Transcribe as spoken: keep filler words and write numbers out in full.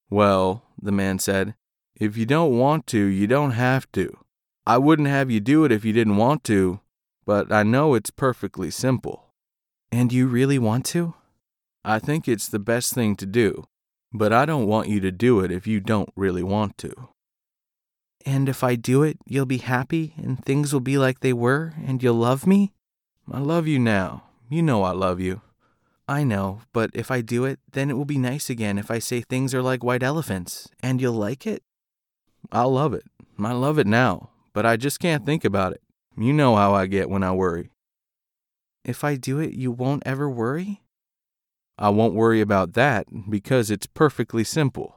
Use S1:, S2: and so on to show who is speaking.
S1: Well, the man said, if you don't want to, you don't have to. I wouldn't have you do it if you didn't want to, but I know it's perfectly simple.
S2: And you really want to?
S1: I think it's the best thing to do, but I don't want you to do it if you don't really want to.
S2: And if I do it, you'll be happy and things will be like they were and you'll love me?
S1: I love you now. You know I love you.
S2: I know, but if I do it, then it will be nice again if I say things are like white elephants, and you'll like it?
S1: I'll love it. I love it now, but I just can't think about it. You know how I get when I worry.
S2: If I do it, you won't ever worry?
S1: I won't worry about that because it's perfectly simple.